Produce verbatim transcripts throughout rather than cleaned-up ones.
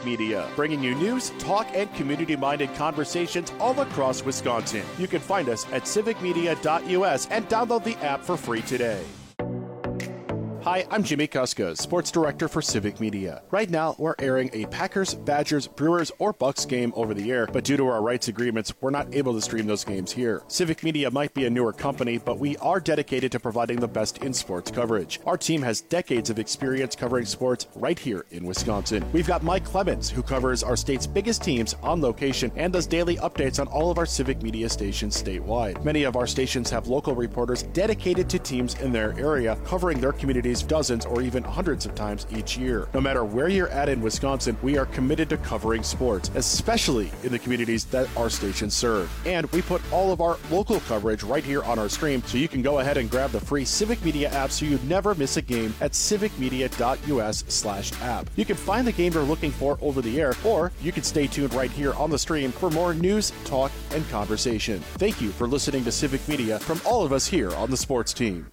Media, bringing you news, talk, and community-minded conversations all across Wisconsin. You can find us at civic media dot U S and download the app for free today. Hi, I'm Jimmy Kuska, Sports Director for Civic Media. Right now, we're airing a Packers, Badgers, Brewers, or Bucks game over the air, but due to our rights agreements, we're not able to stream those games here. Civic Media might be a newer company, but we are dedicated to providing the best in sports coverage. Our team has decades of experience covering sports right here in Wisconsin. We've got Mike Clemens, who covers our state's biggest teams on location and does daily updates on all of our Civic Media stations statewide. Many of our stations have local reporters dedicated to teams in their area, covering their communities dozens or even hundreds of times each year. No matter where you're at in Wisconsin, we are committed to covering sports, especially in the communities that our stations serve. And we put all of our local coverage right here on our stream, so you can go ahead and grab the free Civic Media app so you never miss a game at civic media dot U S slash app. You can find the game you're looking for over the air, or you can stay tuned right here on the stream for more news, talk, and conversation. Thank you for listening to Civic Media from all of us here on the sports team.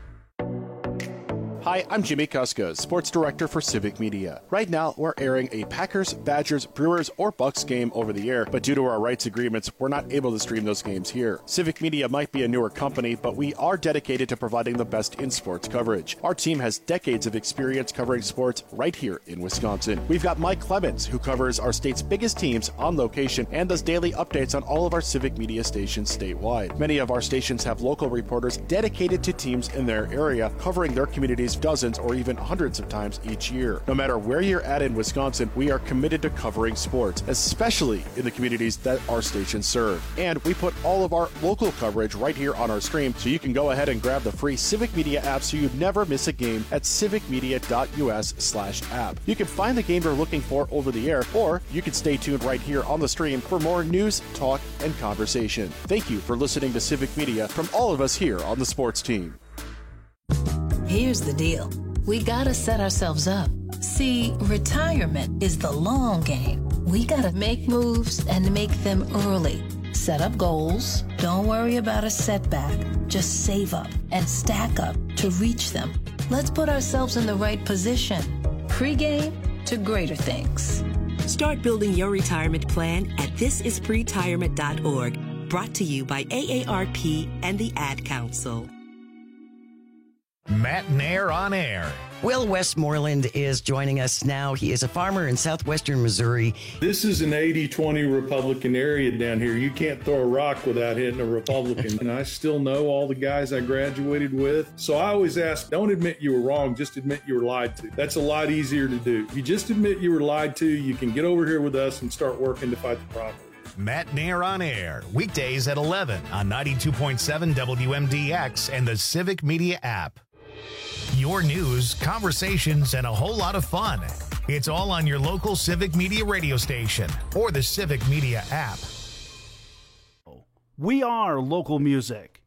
Hi, I'm Jimmy Kuska, Sports Director for Civic Media. Right now, we're airing a Packers, Badgers, Brewers, or Bucks game over the air, but due to our rights agreements, we're not able to stream those games here. Civic Media might be a newer company, but we are dedicated to providing the best in sports coverage. Our team has decades of experience covering sports right here in Wisconsin. We've got Mike Clemens, who covers our state's biggest teams on location and does daily updates on all of our Civic Media stations statewide. Many of our stations have local reporters dedicated to teams in their area, covering their communities dozens or even hundreds of times each year. No matter where you're at in Wisconsin, we are committed to covering sports, especially in the communities that our stations serve. And we put all of our local coverage right here on our stream, so you can go ahead and grab the free Civic Media app so you never miss a game at civic media dot U S slash app. You can find the game you're looking for over the air, or you can stay tuned right here on the stream for more news, talk, and conversation. Thank you for listening to Civic Media from all of us here on the sports team. Here's the deal. We gotta set ourselves up. See, retirement is the long game. We gotta make moves and make them early. Set up goals. Don't worry about a setback. Just save up and stack up to reach them. Let's put ourselves in the right position. Pre-game to greater things. Start building your retirement plan at this is pretirement dot org. Brought to you by A A R P and the Ad Council. Matt Nair on air. Will Westmoreland is joining us now. He is a farmer in southwestern Missouri. This is an eighty twenty Republican area down here. You can't throw a rock without hitting a Republican. And I still know all the guys I graduated with. So I always ask, don't admit you were wrong, just admit you were lied to. That's a lot easier to do. If you just admit you were lied to, you can get over here with us and start working to fight the problem. Matt Nair on air, weekdays at eleven on ninety-two point seven W M D X and the Civic Media app. Your news, conversations, and a whole lot of fun. It's all on your local Civic Media radio station or the Civic Media app. We are local music.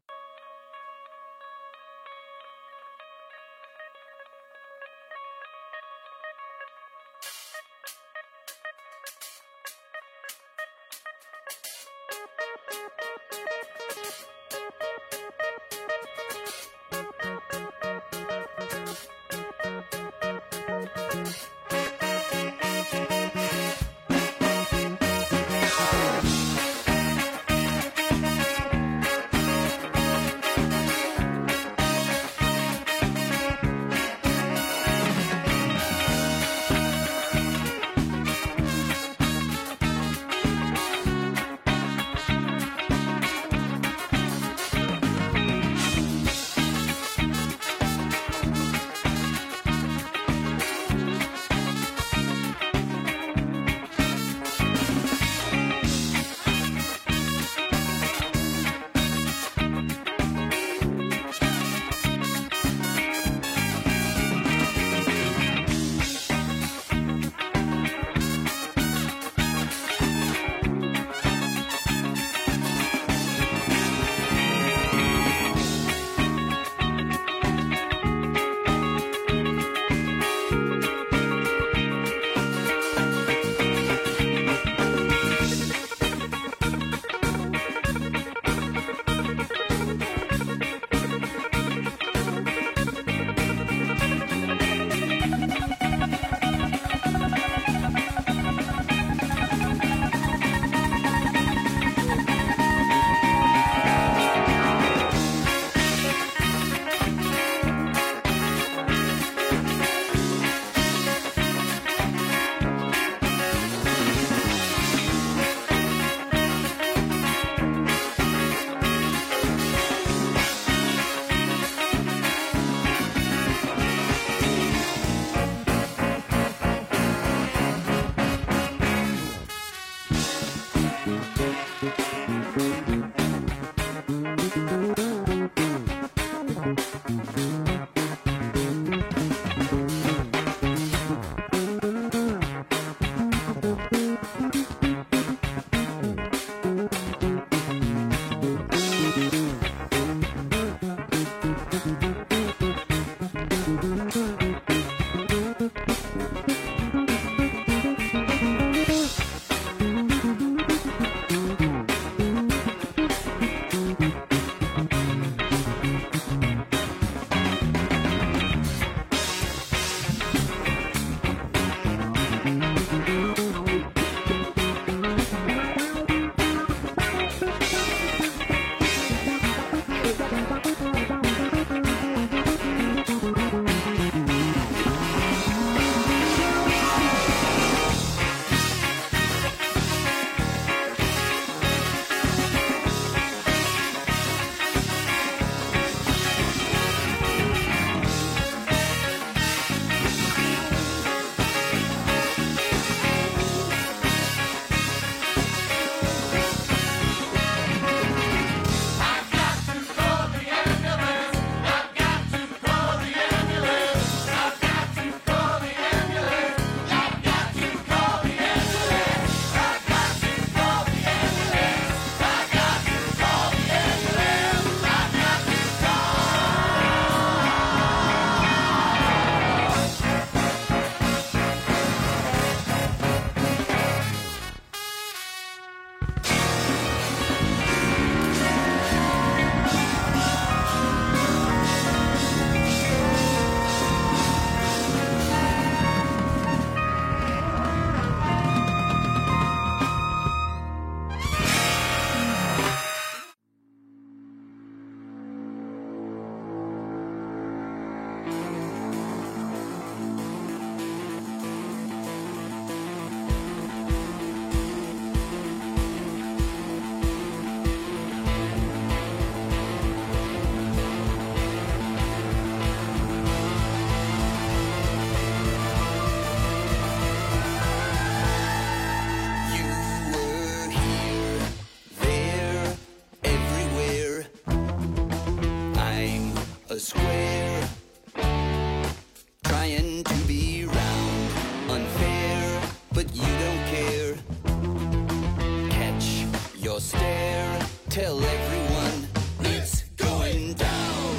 tell everyone it's going down.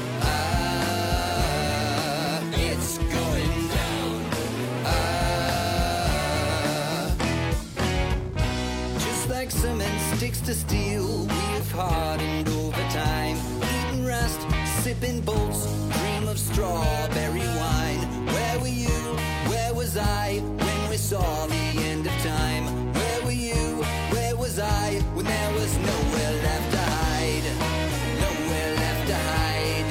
Ah, it's going down. Ah, just like cement sticks to steel, we've hardened over time. Eating rust, sipping bolts, dream of strawberry wine. Where were you? Where was I when we saw the end of time? Where were you? Where was I when there was nowhere left to hide? Nowhere left to hide.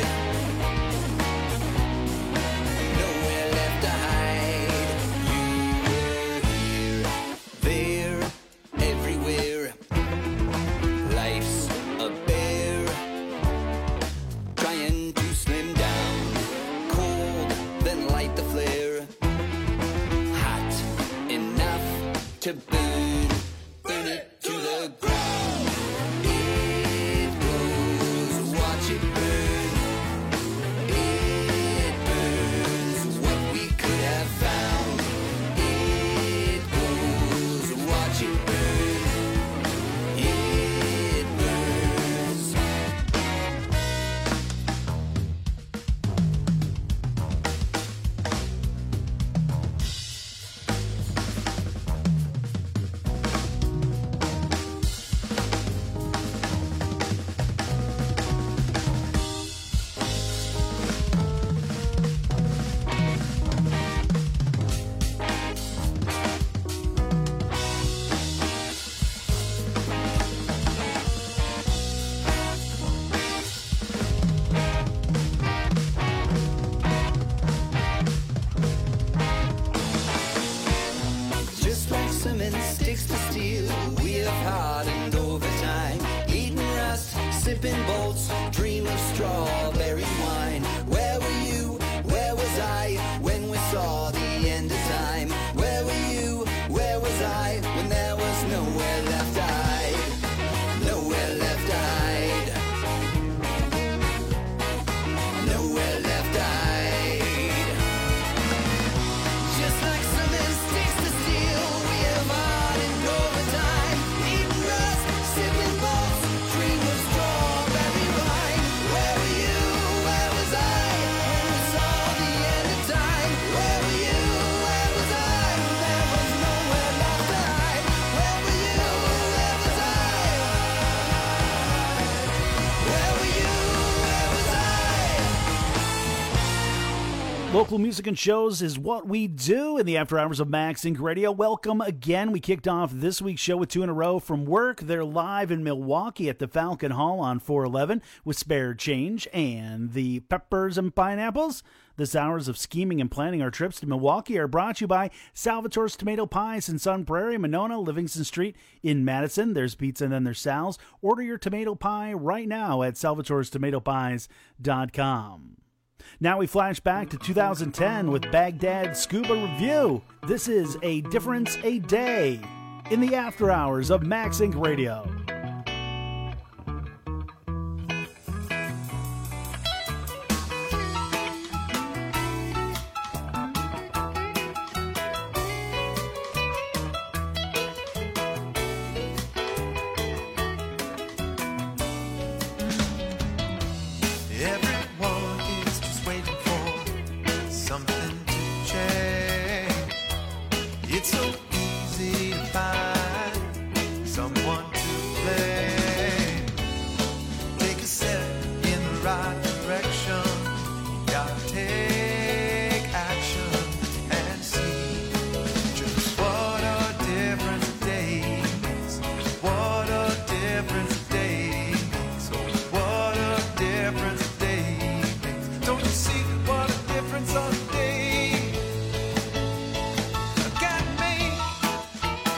Nowhere left to hide. You were here, there, everywhere. Life's a bear, trying to slim down. Cold, then light the flare. Hot enough to burn, burn it to the ground. It goes, watch it burn. It burns what we could have found. It goes, watch it burn. It burns. Just like cement sticks to steel, we have hardened over time. Eating rust, sipping bolts, dream of strawberry wine. Where were you? Where was I when we saw the end of time? Where were you? Where was I when there was nowhere left to hide? Nowhere left to hide. Nowhere left to hide. Just like cement sticks to steel, we have hardened over time. Eating rust, sipping bolts, dream of strawberry wine. Where were you? Where was I when we saw the end of time? Where were you? Where was I when there was nowhere left to hide? Where were you? Where was I? Where were you? Where was I? Local music and shows is what we do in the after hours of Max Inc Radio. Welcome again. We kicked off this week's show with two in a row from work. They're live in Milwaukee at the Falcon Hall on four eleven with Spare Change and the Peppers and Pineapples. This hours of scheming and planning our trips to Milwaukee are brought to you by Salvatore's Tomato Pies in Sun Prairie, Monona, Livingston Street in Madison. There's pizza and then there's Sal's. Order your tomato pie right now at salvatores tomato pies dot com. Now we flash back to two thousand ten with Baghdad Scuba Review. This is A Difference a Day in the after hours of Max Inc Radio. Everyone is just waiting for something to change. It's so easy to find someone to blame. Take a step in the right direction. Gotta take action and see just what a difference a day makes. What a difference a day makes. Oh, what a difference a day makes. Don't you see what a difference a day can make?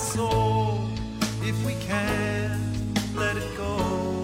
soul if we can't let it go.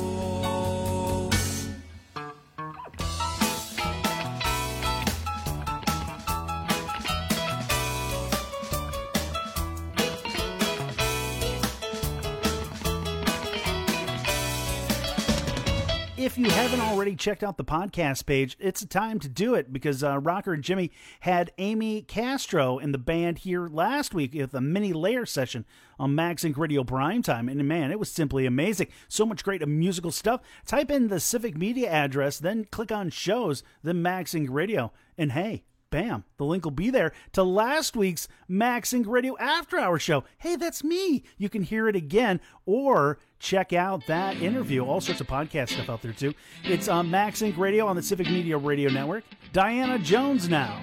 If you haven't already checked out the podcast page, it's time to do it because uh, Rocker and Jimmy had Amy Castro in the band here last week with a mini layer session on Maxink Radio Primetime. And man, it was simply amazing. So much great musical stuff. Type in the Civic Media address, then click on shows, then Maxink Radio. And hey, bam, the link will be there to last week's Maxink Radio After Hour show. Hey, that's me. You can hear it again or check out that interview. All sorts of podcast stuff out there, too. It's on Maxink Radio on the Civic Media Radio Network. Diana Jones now.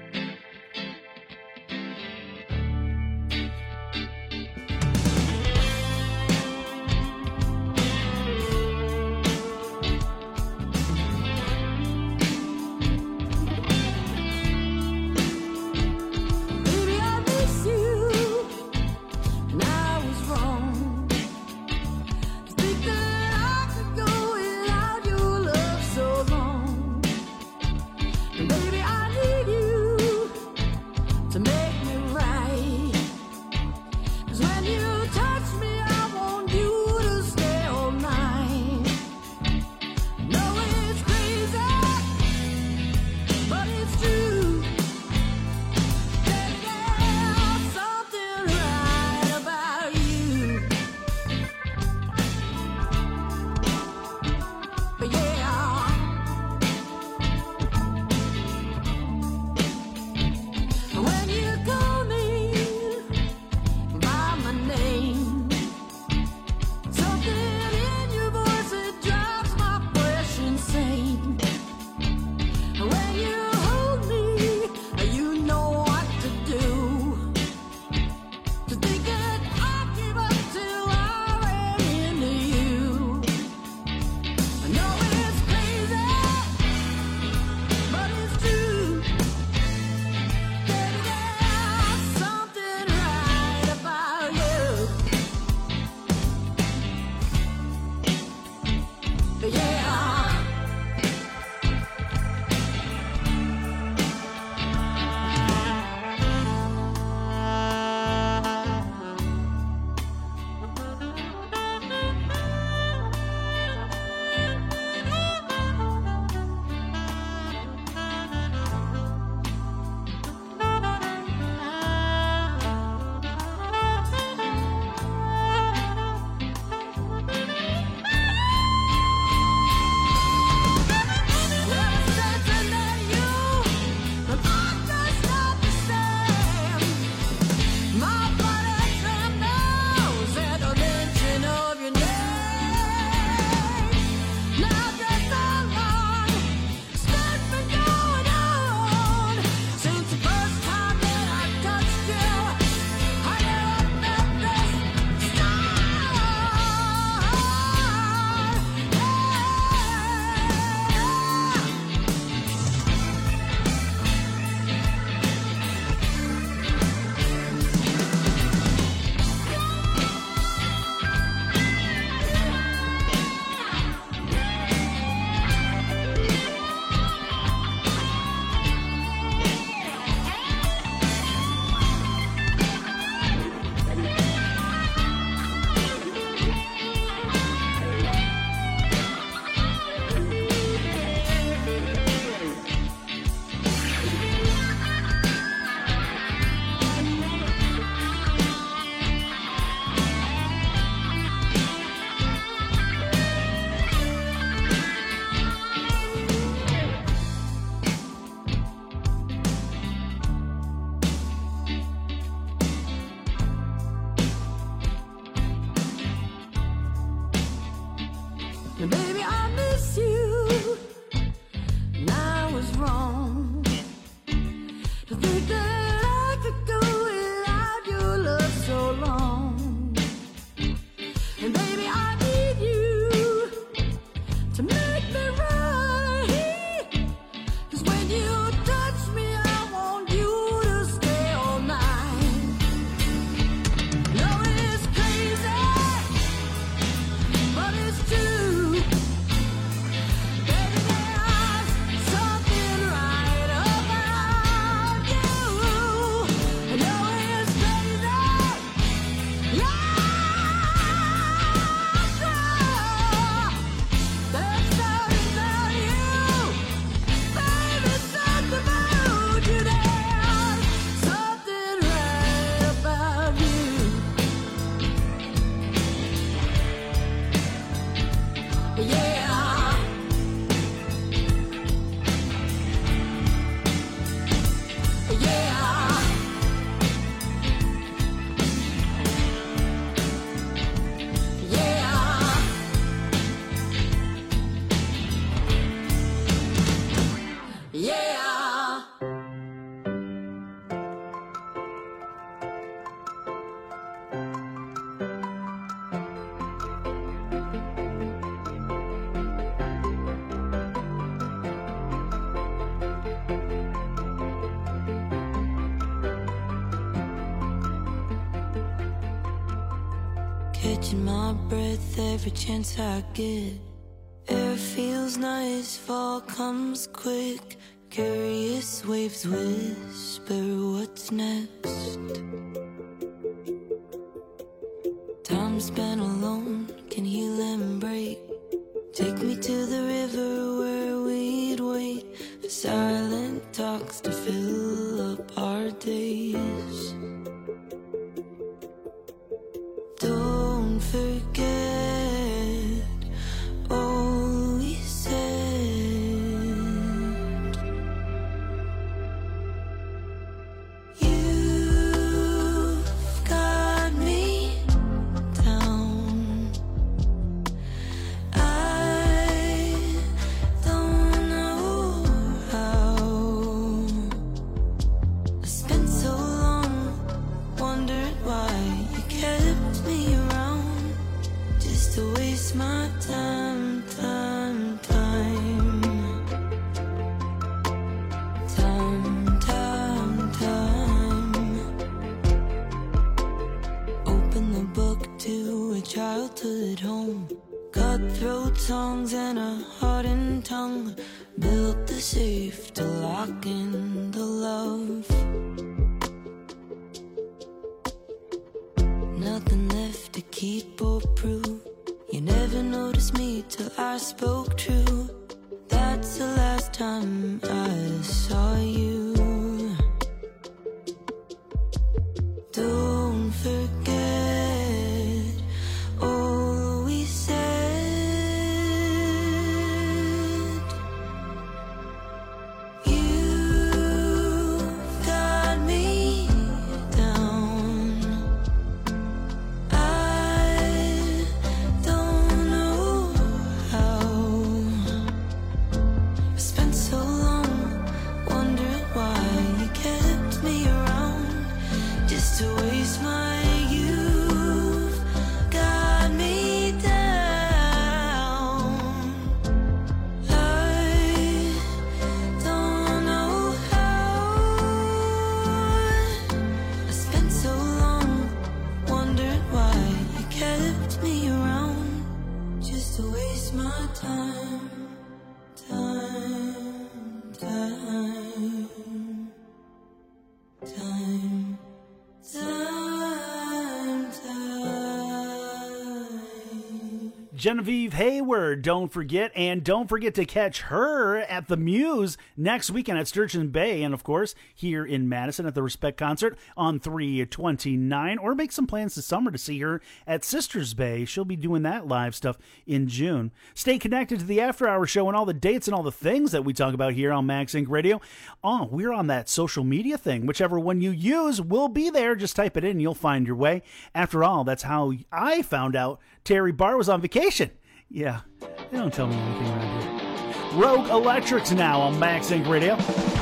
Baby, I miss you, and I was wrong to think that I could go without your love so long. And baby, I need you to make me right, 'cause when you touch me, I want you to stay all night. No, catching my breath every chance I get. Air feels nice, fall comes quick. Curious waves whisper what's next. Time spent alone can heal and break. Take me to the river where we'd wait for silent talks to fill up our days. Don't forget all we said. You've got me down. I don't know how. I spent so long, wondered why you kept me around, just to waste my time, time, time. Time, time, time. Open the book to a childhood home. Cutthroat songs and a hardened tongue. Built the safe to lock in the love. Nothing left to keep or prove. You never noticed me till I spoke true. That's the last time I saw you. Don't forget all we said. You've got me down. I don't know how. I spent so long wondering why you kept me around, just to waste my youth. Got me down. I don't know how. I spent so long wondering why you kept me around, just to waste my time, time, time, time, time, time. Genevieve Hayward, don't forget, and don't forget to catch her at the Muse next weekend at Sturgeon Bay, and of course here in Madison at the Respect Concert on three twenty-nine, or make some plans this summer to see her at Sisters Bay. She'll be doing that live stuff in June. Stay connected to the After Hour Show and all the dates and all the things that we talk about here on Max Inc Radio. Oh, we're on that social media thing. Whichever one you use will be there. Just type it in and you'll find your way. After all, that's how I found out Terry Barr was on vacation. Yeah, they don't tell me anything around here. Rogue Electrics now on Max Inc Radio.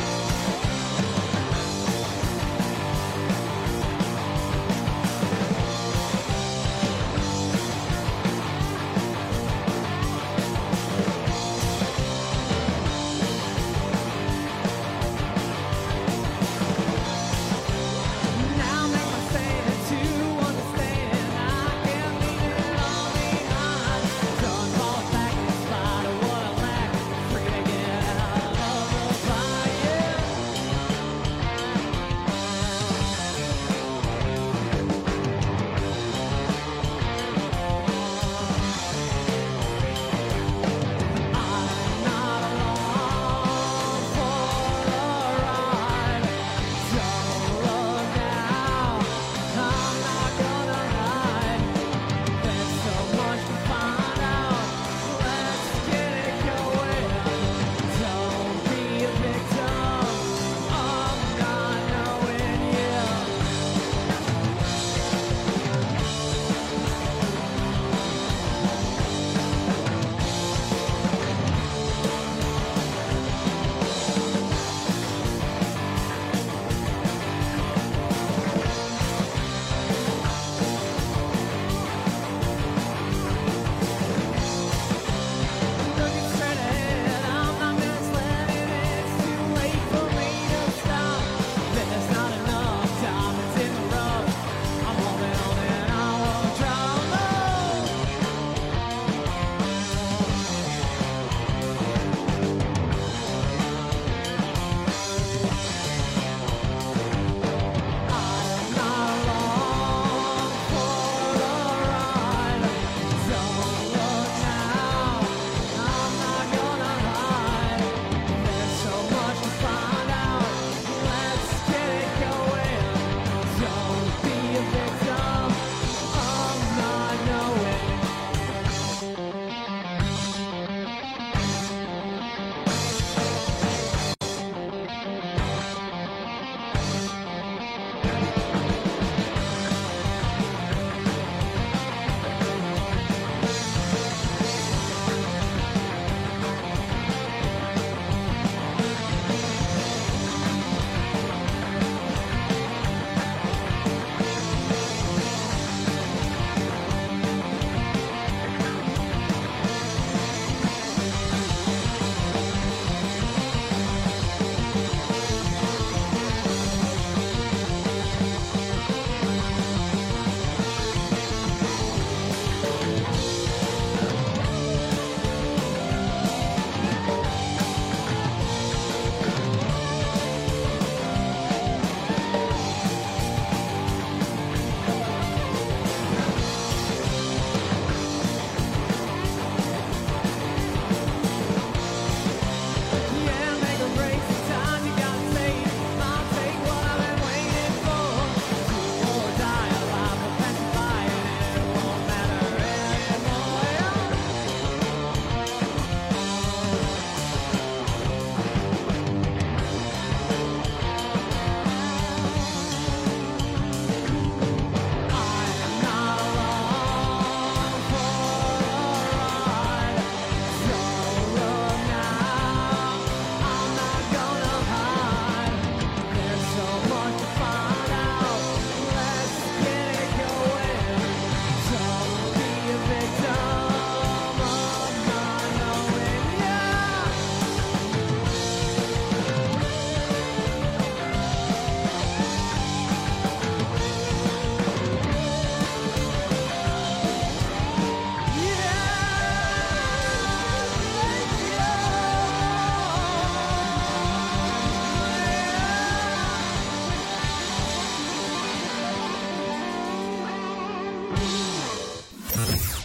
Now make my statement to understand. I can't leave it all behind. Don't fall back in spite of what I lack. Free to get out of the fire.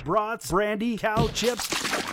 brats, brandy, cow chips,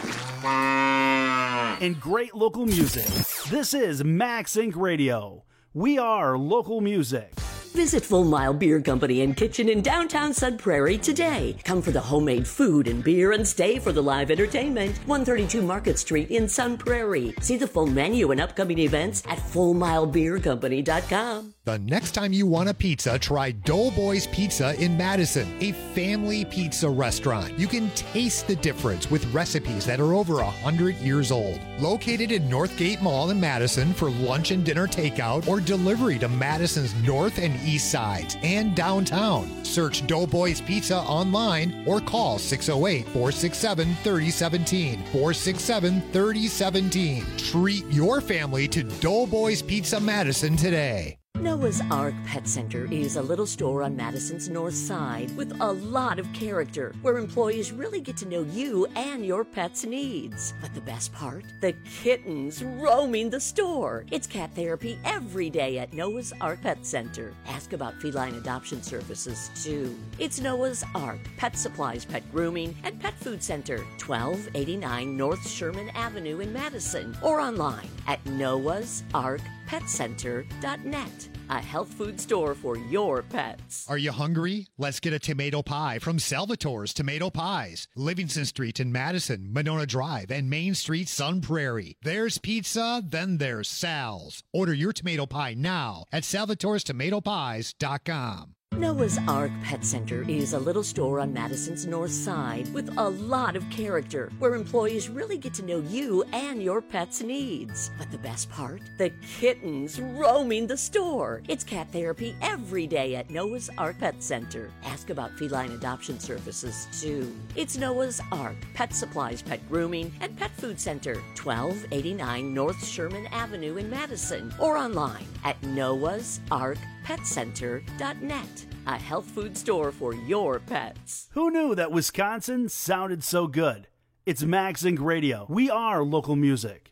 and great local music. This is Max Inc Radio. We are local music. Visit Full Mile Beer Company and Kitchen in downtown Sun Prairie today. Come for the homemade food and beer and stay for the live entertainment. one thirty-two Market Street in Sun Prairie. See the full menu and upcoming events at full mile beer company dot com. The next time you want a pizza, try Doughboys Pizza in Madison, a family pizza restaurant. You can taste the difference with recipes that are over one hundred years old. Located in Northgate Mall in Madison for lunch and dinner takeout or delivery to Madison's north and east sides and downtown. Search Doughboys Pizza online or call six oh eight, four six seven, three oh one seven, four six seven, three oh one seven. Treat your family to Doughboys Pizza Madison today. Noah's Ark Pet Center is a little store on Madison's north side with a lot of character where employees really get to know you and your pet's needs. But the best part? The kittens roaming the store. It's cat therapy every day at Noah's Ark Pet Center. Ask about feline adoption services too. It's Noah's Ark Pet Supplies, Pet Grooming, and Pet Food Center, twelve eighty-nine North Sherman Avenue in Madison, or online at noahs ark pet center dot net. A health food store for your pets. Are you hungry? Let's get a tomato pie from Salvatore's Tomato Pies. Livingston Street in Madison, Monona Drive, and Main Street, Sun Prairie. There's pizza, then there's Sal's. Order your tomato pie now at salvatores tomato pies dot com. Noah's Ark Pet Center is a little store on Madison's north side with a lot of character where employees really get to know you and your pet's needs. But the best part? The kittens roaming the store. It's cat therapy every day at Noah's Ark Pet Center. Ask about feline adoption services too. It's Noah's Ark Pet Supplies, Pet Grooming, and Pet Food Center, twelve eighty-nine North Sherman Avenue in Madison, or online at noahs ark pet center dot net. A health food store for your pets. Who knew that Wisconsin sounded so good? It's Max Inc Radio. We are local music.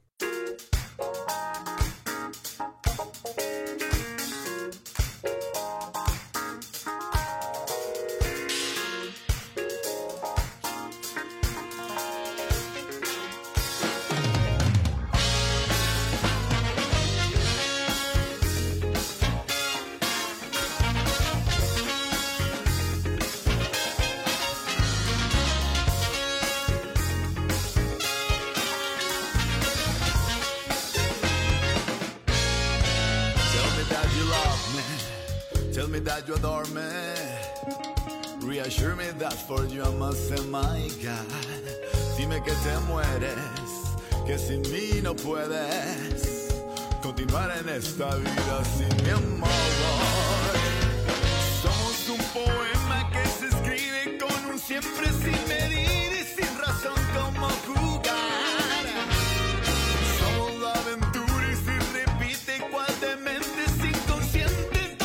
You adore me. Reassure me that for you I must say my God. Dime que te mueres, que sin mí no puedes continuar en esta vida sin mi amor. Somos un poema que se escribe con un siempre sin medir y sin razón como jugar. Somos la aventura y si repite cual demente sin consciente.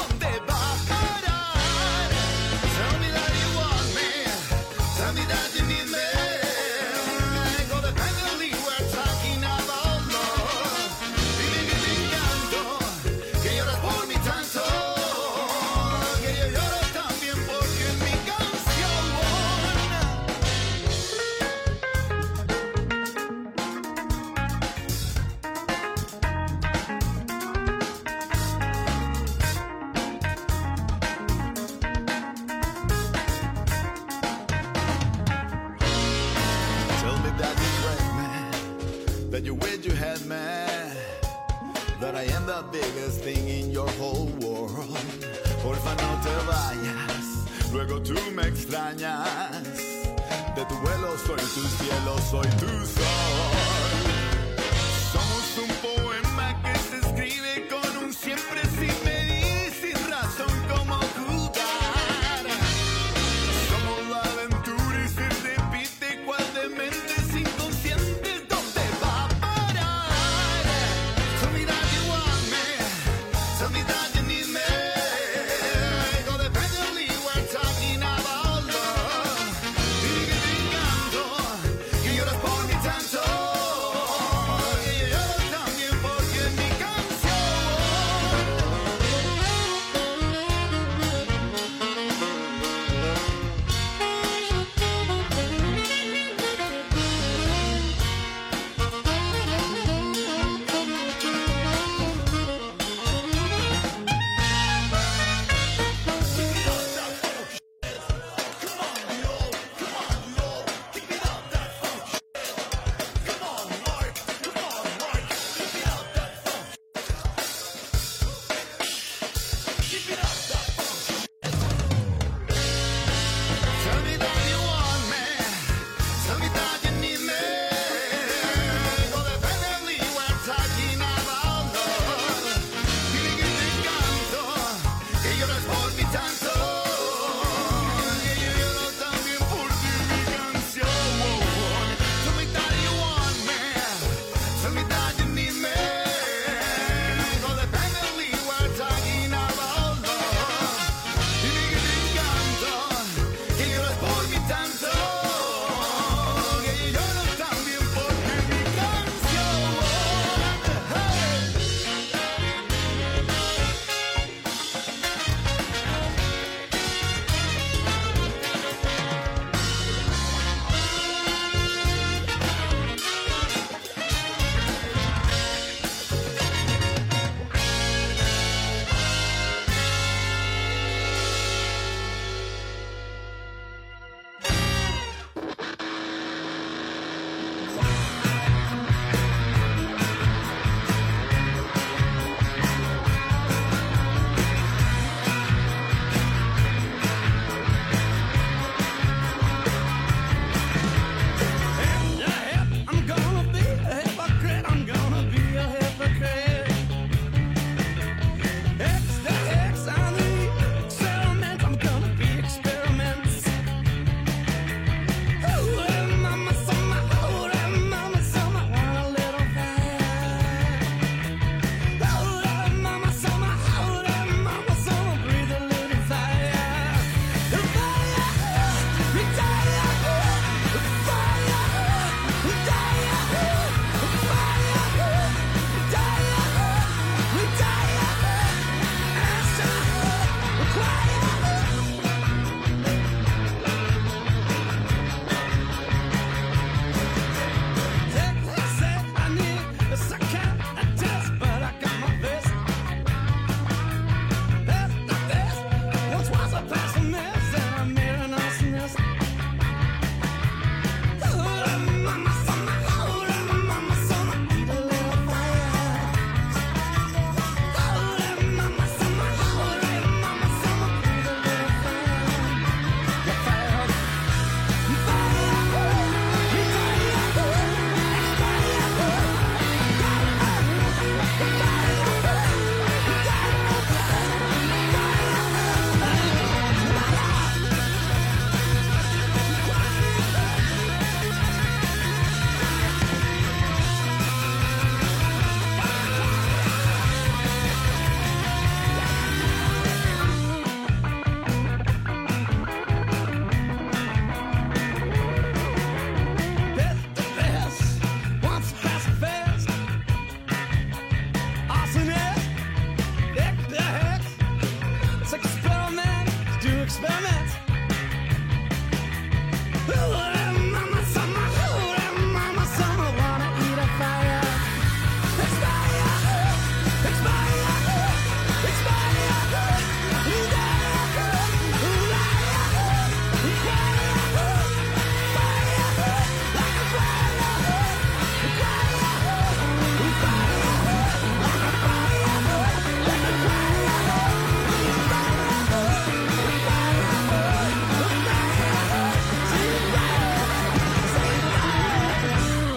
That you wish you had me, that I am the biggest thing in your whole world. Porfa no te vayas, luego tú me extrañas. De tu vuelo soy tu cielo, soy tu sol. Somos un poema que se escribe con un siempre sin medir, sin razón como jugar. Somos la aventura y se repite cual demente sin consciente. Tanto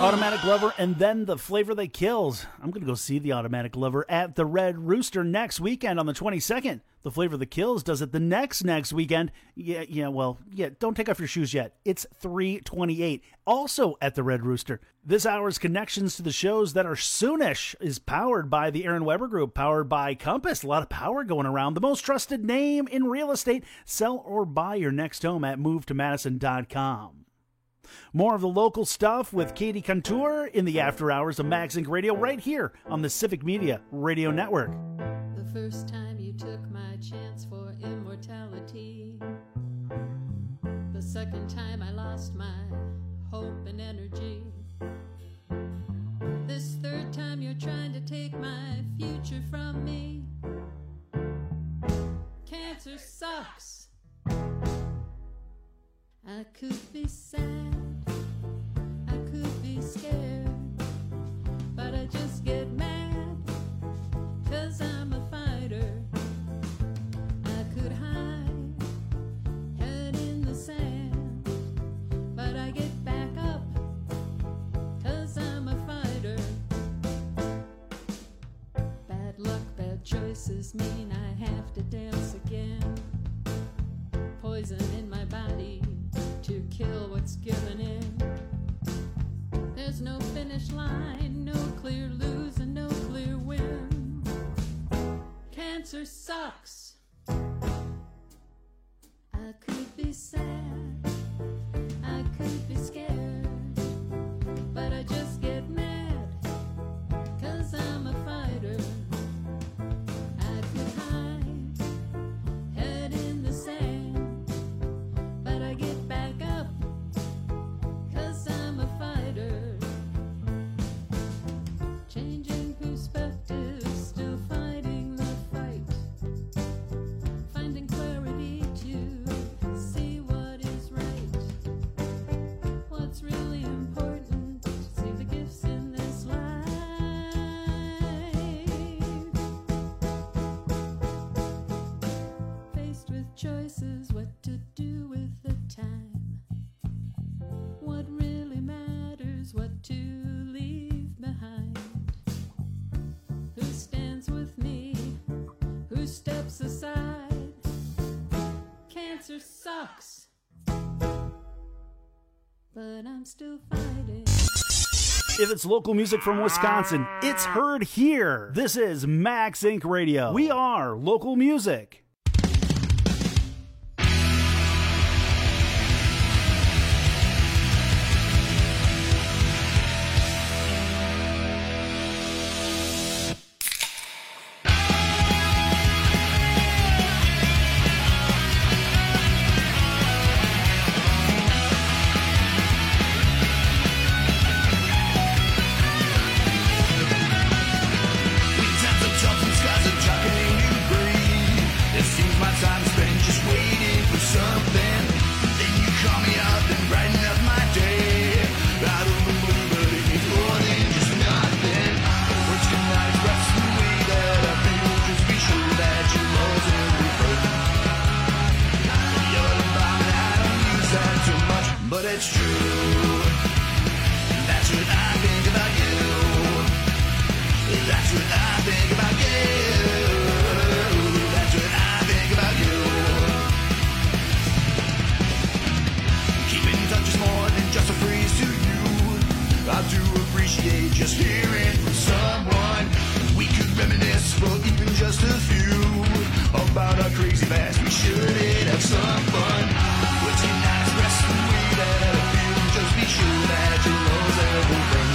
Automatic Lover, and then The Flavor That Kills. I'm going to go see the Automatic Lover at the Red Rooster next weekend on the twenty-second. The Flavor That Kills does it the next next weekend. Yeah, yeah, well, yeah, don't take off your shoes yet. It's three twenty-eight, also at the Red Rooster. This hour's connections to the shows that are soonish is powered by the Aaron Weber Group, powered by Compass. A lot of power going around. The most trusted name in real estate. Sell or buy your next home at move to madison dot com. More of the local stuff with Katie Contour in the after hours of MagZinc Radio right here on the Civic Media Radio Network. The first time you took my chance for immortality. The second time I lost my hope and energy. This third time you're trying to take my future from me. Cancer sucks. I could be sad, I could be scared, but I just get mad, 'cause I'm a fighter. I could hide, head in the sand, but I get back up, 'cause I'm a fighter. Bad luck, bad choices mean I have to dance again. Poison in my body to kill what's given in. There's no finish line, no clear lose and no clear win. Cancer sucks. I could be sad, I could be scared, but I just get mad, 'cause I'm a fighter. I could hide, head in the sand, but I get back up, 'cause I'm a fighter. Changing perspective, still fighting the fight. Finding clarity to see what is right. What's really important, see the gifts in this life. Faced with choices, what to do with the time. What really matters, what to leave behind. Who stands with me, who steps aside. Cancer sucks, but I'm still fighting. If it's local music from Wisconsin, it's heard here. This is MagZinc Radio. We are local music. But it's true. That's what I think about you. That's what I think about you. That's what I think about you. Keep in touch is more than just a phrase to you. I do appreciate just hearing from someone. We could reminisce for even just a few about our crazy past. We should have some fun. Words cannot express the way that I feel. Just be sure that you know everything.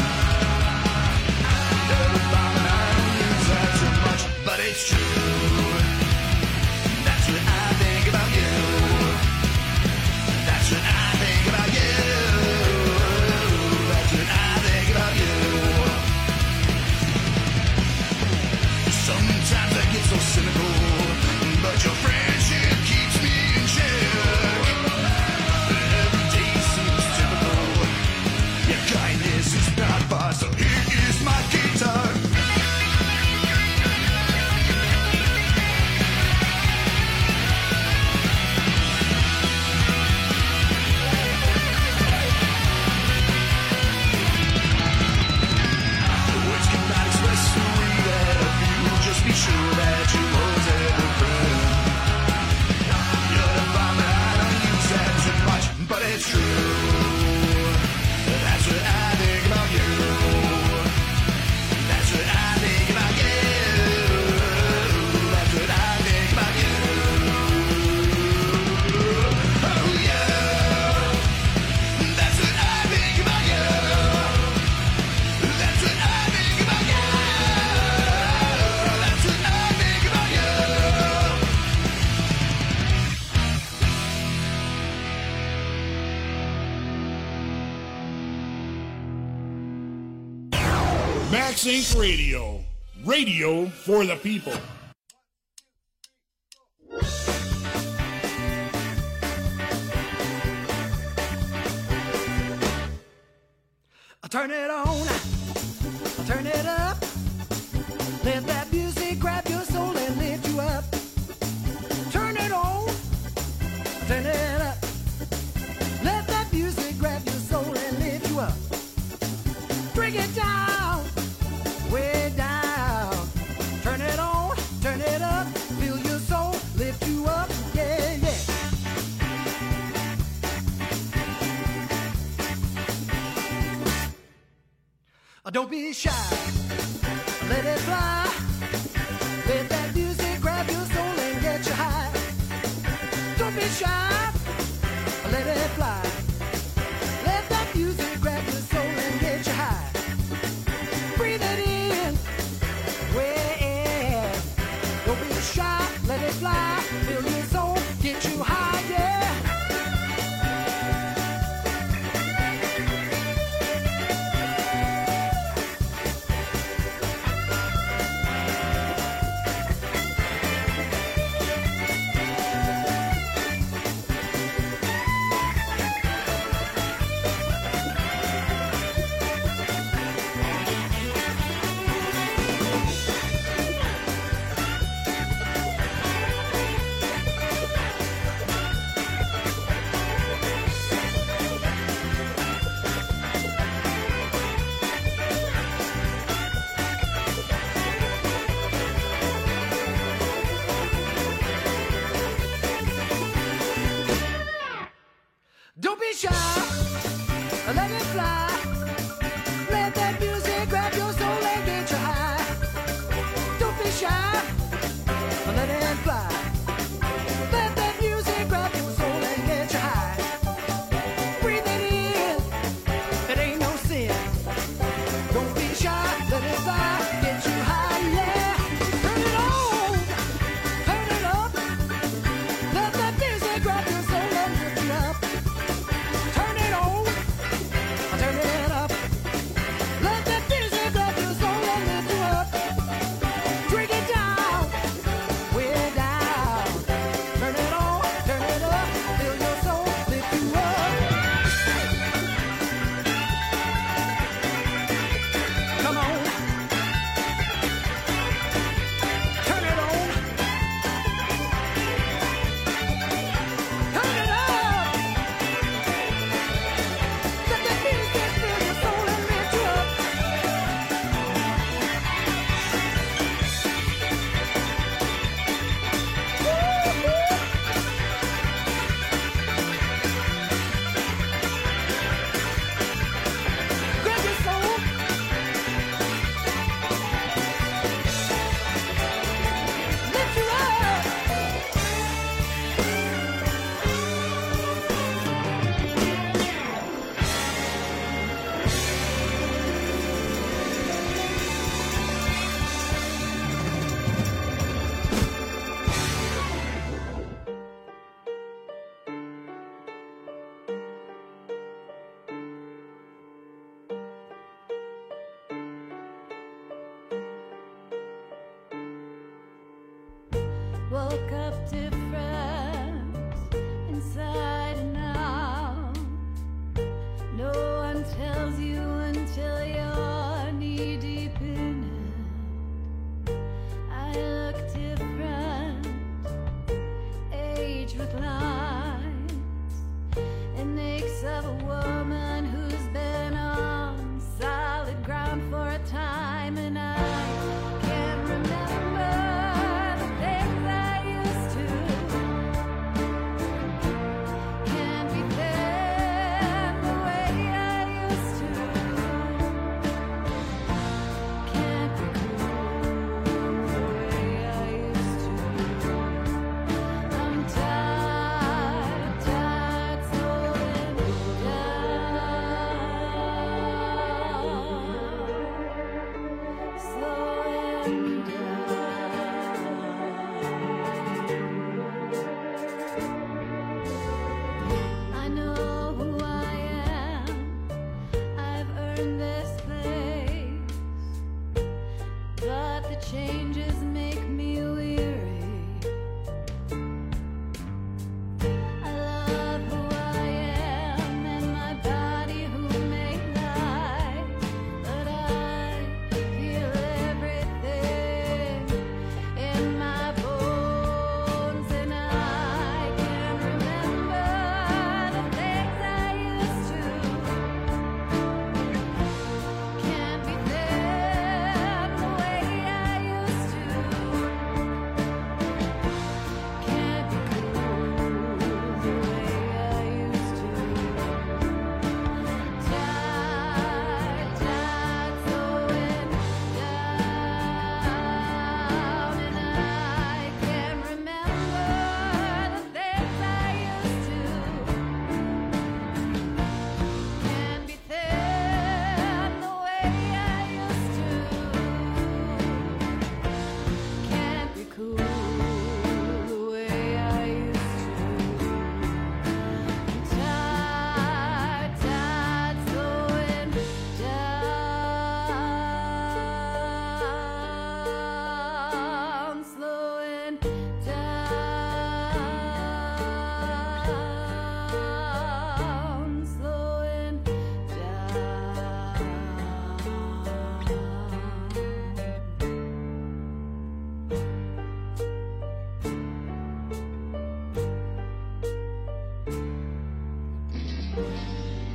Never found I don't use that so much, but it's true. That's what I think about you. That's what I think about you. That's what I think about you. Sometimes I get so cynical, but your friendship keeps me in check. Max Inc Radio. Radio for the people. Turn it on, turn it up. Let that music grab your soul and lift you up. Turn it on, turn it up. Let that music grab your soul and lift you up. Bring it down, way down. Turn it on, turn it up. Feel your soul lift you up, yeah, yeah. Don't be shy, let it fly. Let that music grab your soul and get you high. Don't be shy, let it fly. Let that music grab your soul and get you high. Breathe it in, way in. Don't be shy, let it fly. Feel your soul get you high, yeah. Don't be shy, let it fly. Let that music grab your soul and get you high. Don't be shy, let it fly. Let that music grab your soul and get you high. Breathe it in, it ain't no sin. Don't be shy, let it fly, get you high, yeah. Turn it on, turn it up. Let that music grab your soul and lift you up. Turn it on, turn it up. Let that music grab your soul and lift you up. Drink it down, way down. Turn it on, turn it up. Feel your soul lift you up. Come on, turn it on, turn it up. Let that music fill your soul and lift you up. Grab your soul. Lift you up. Woke up different inside and out. No one tells you until you're knee deep in it. I look different, age with lines, and aches of a woman who's been on solid ground for a time, and I can't remember the things I used to.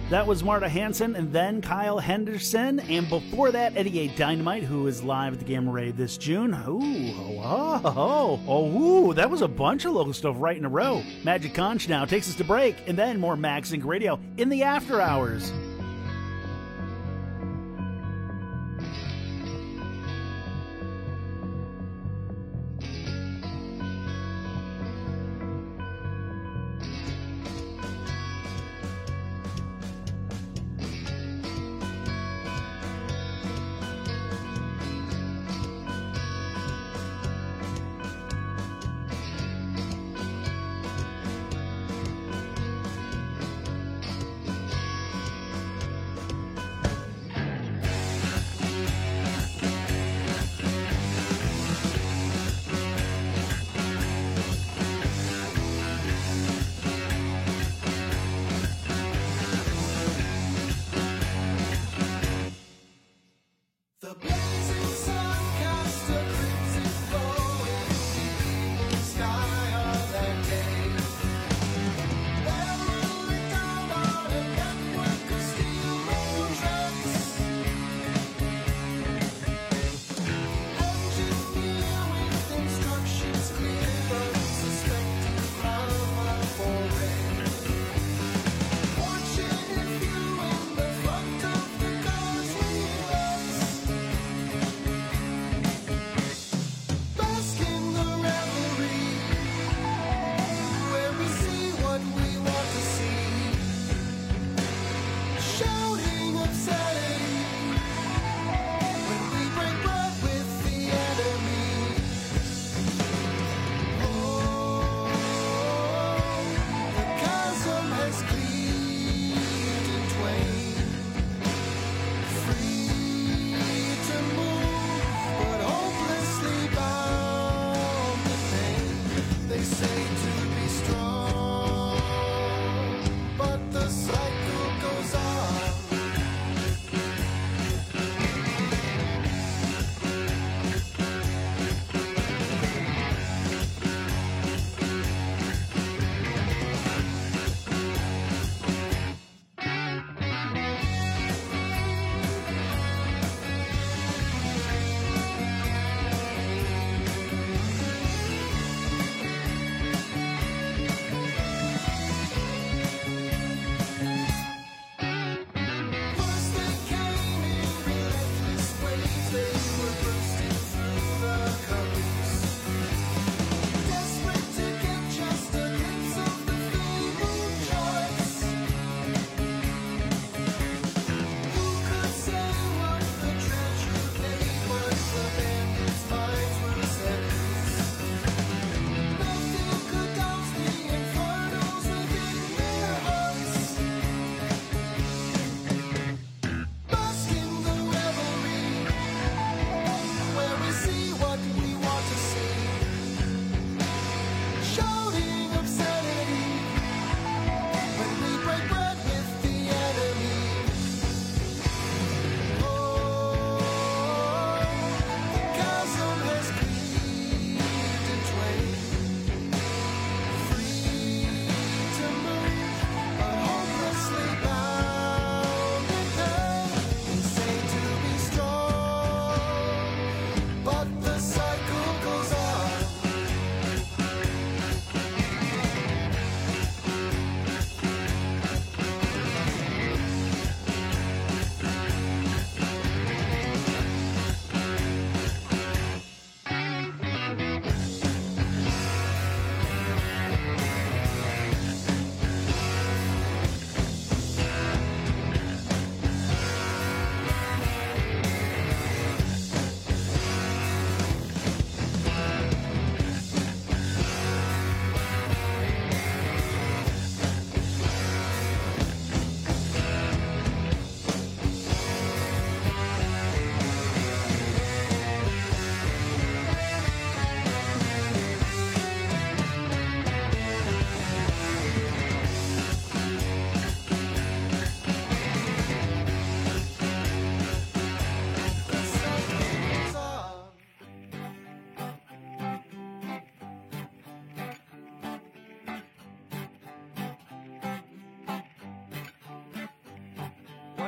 That was Marta Hanson and then Kyle Henderson. And before that, Eddie A. Dynamite, who is live at the Gamma Ray this June. Ooh, oh, oh, oh, oh, ooh, that was a bunch of local stuff right in a row. Magic Conch now takes us to break, and then more Max Inc Radio in the after hours.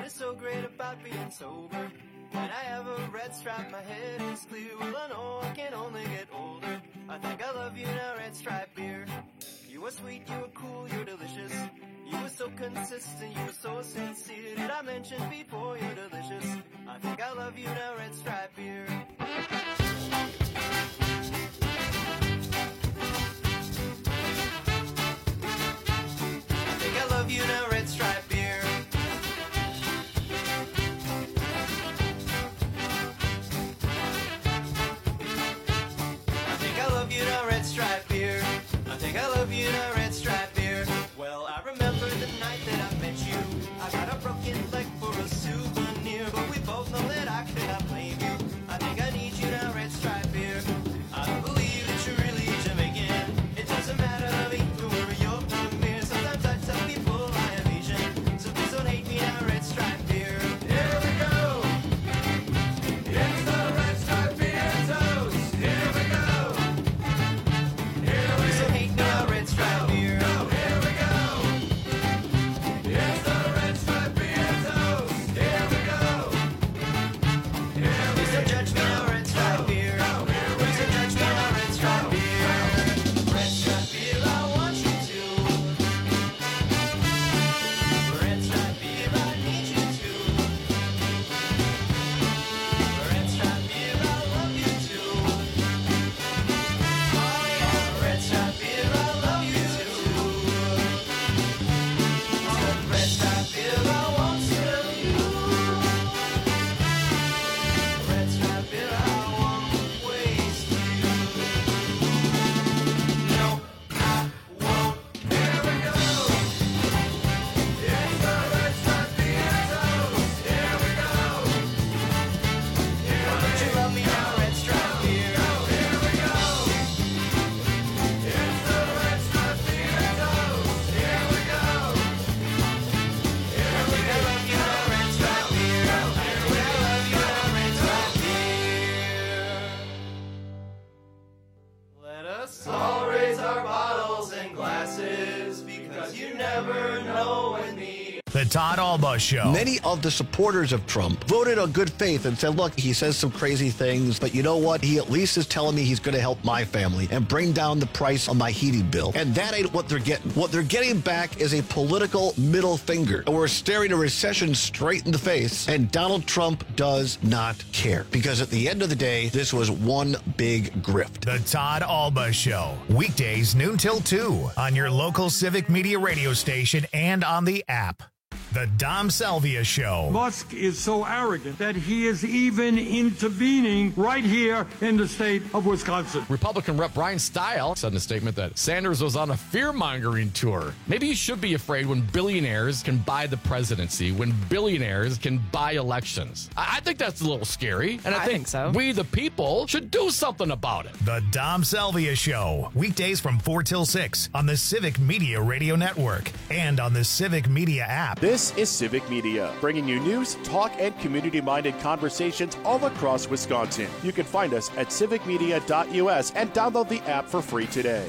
is so great about being sober? When I have a red stripe, my head is clear. Well, I know I can only get older. I think I love you now, Red Stripe beer. You were sweet, you were cool, you're delicious. You were so consistent, you were so sincere. Did I mention before you're delicious? I think I love you now, Red Stripe beer. I think I love you now, Red Stripe beer. I think I love you now, Red Stripe beer. I think I love you now, Red Stripe beer. Well, I remember the night that I met you. I got a broken leg for a souvenir, but we both know that I cannot blame you. I think I need you now, Red Stripe beer. I don't believe that you're really Jamaican. It doesn't matter to me where you're from here. Sometimes I tell people I am Asian, so please don't hate me now, Red Stripe beer. Here we go. It's the Red Stripe beer toast. Here we go. Here we so hate now, Red Stripe beer. No, here we go. It's the Red Stripe beer toast. Here we go. Here we so judge me now, Red Stripe beer. Please don't judge me now, Red Stripe beer. Red Stripe beer, I want you to. Red Stripe beer, I need you to. Red Stripe beer, I love you too. Oh yeah, Red Stripe beer, I love you too. Oh, Red Stripe beer, I want you. Red Stripe beer, I won't waste you. No, I won't. Here we go. It's the Red Stripe beer toast. Here we go. Why don't you love me now, Red Stripe beer? Here we go. It's the Red Stripe beer toast. Here we go. Here we go. I love you now, Red Stripe beer. Here we go. I love you now, Red Stripe beer. Let us all raise our bottles and glasses, because you never know when the The Todd Alba Show. Many of the supporters of Trump voted on good faith and said, look, he says some crazy things, but you know what? He at least is telling me he's going to help my family and bring down the price on my heating bill. And that ain't what they're getting. What they're getting back is a political middle finger. And we're staring a recession straight in the face, and Donald Trump does not care. Because at the end of the day, this was one big grift. The Todd Alba Show. Weekdays noon till two on your local Civic Media radio station and on the app. The Dom Salvia Show. Musk is so arrogant that he is even intervening right here in the state of Wisconsin. Republican Rep Brian Stile said in a statement that Sanders was on a fear-mongering tour. Maybe you should be afraid when billionaires can buy the presidency, when billionaires can buy elections. I, I think that's a little scary, and I, I think, think so. we, the people, should do something about it. The Dom Salvia Show. Weekdays from four till six on the Civic Media Radio Network and on the Civic Media app. This is Civic Media, bringing you news, talk, and community-minded conversations all across Wisconsin. You can find us at civic media dot U S and download the app for free today.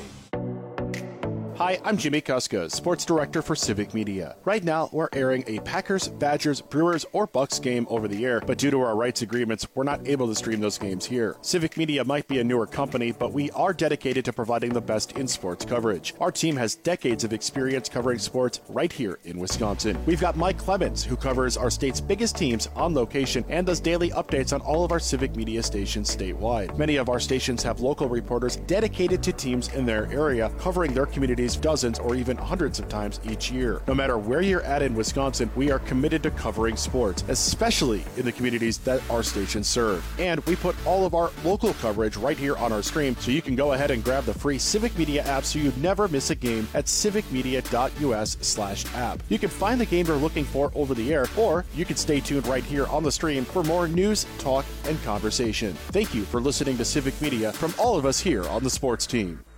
Hi, I'm Jimmy Kuska, Sports Director for Civic Media. Right now, we're airing a Packers, Badgers, Brewers, or Bucks game over the air, but due to our rights agreements, we're not able to stream those games here. Civic Media might be a newer company, but we are dedicated to providing the best in sports coverage. Our team has decades of experience covering sports right here in Wisconsin. We've got Mike Clemens, who covers our state's biggest teams on location and does daily updates on all of our Civic Media stations statewide. Many of our stations have local reporters dedicated to teams in their area, covering their communities dozens or even hundreds of times each year. No matter where you're at in Wisconsin, we are committed to covering sports, especially in the communities that our stations serve. And we put all of our local coverage right here on our screen, so you can go ahead and grab the free Civic Media app so you never miss a game at civic media dot U S slash app. You can find the game you're looking for over the air, or you can stay tuned right here on the stream for more news, talk, and conversation. Thank you for listening to Civic Media from all of us here on the sports team.